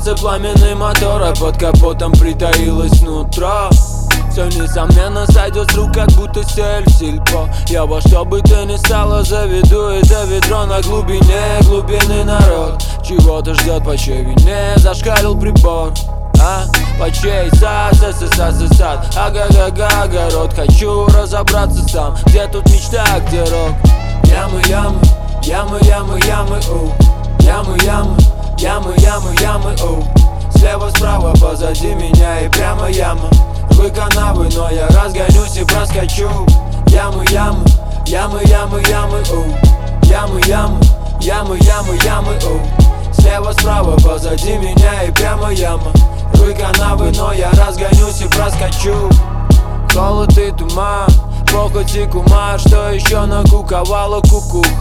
Сердце пламенный мотор, а под капотом притаилось нутро. Все несомненно сойдет с рук, как будто сель в сельпо. Я во что бы ты ни стало заведу это ведро на глубине глубины. Народ чего-то ждет, по чьей вине зашкалил прибор. По чей сад, сад, ага-га-га, огород. Хочу разобраться сам, где тут мечта, а где рок. Ямы, ямы, ямы, ямы, ямы, оу. Ямы, ямы, ямы, ямы, ямы, оу. Слева, справа, позади меня и прямо яма. Рвы канавы, но я разгонюсь и проскочу. Ямы, ямы, ямы, ямы, ямы, оу. Ямы, ямы, ямы, ямы, ямы, оу. Слева, справа, позади меня и прямо яма. Рвы канавы, но я разгонюсь и проскочу. Холод и туман, похоть и кумар. Что еще накуковала кукуха?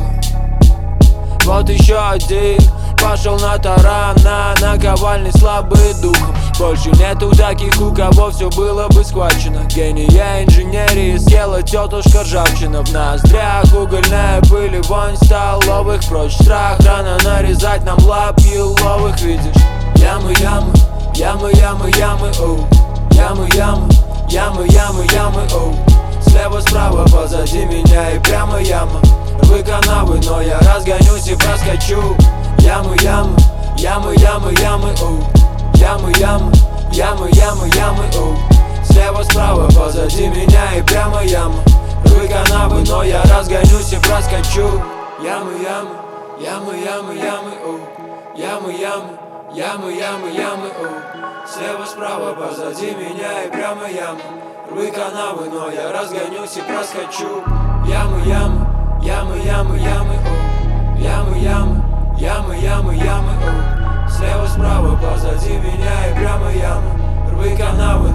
Вот еще один пошел на таран, на наковальне слабый духом. Больше нету таких, у кого все было бы схвачено. Гения инженерии съела тетушка ржавчина. В ноздрях угольная пыль и вонь столовых. Прочь страх, рано нарезать нам лап еловых. Видишь? Ямы, ямы, ямы, ямы, ямы, оу. Ямы, ямы, ямы, ямы, ямы, оу. Слева, справа, позади меня и прямо яма. Рвы канавы, но я разгонюсь и проскочу. Ямы, ямы, ямы, ямы, ямы, оу. Ямы, ямы, ямы, ямы, ямы, оу. Слева, справа, позади меня и прямо яма. Рвы канавы, но я разгонюсь и проскочу. Ямы, ямы, ямы, ямы, ямы, оу. Ямы, ямы, ямы, ямы, ямы, оу. Слева, справа, позади меня и прямо яма. Рвы канавы, но я разгонюсь и проскочу. Ямы, ямы, ямы, ямы, ямы, оу. Ямы, ямы, ямы, ямы, ямы, оу. Слева, справа, позади меня и прямо яма. Рвы канавы,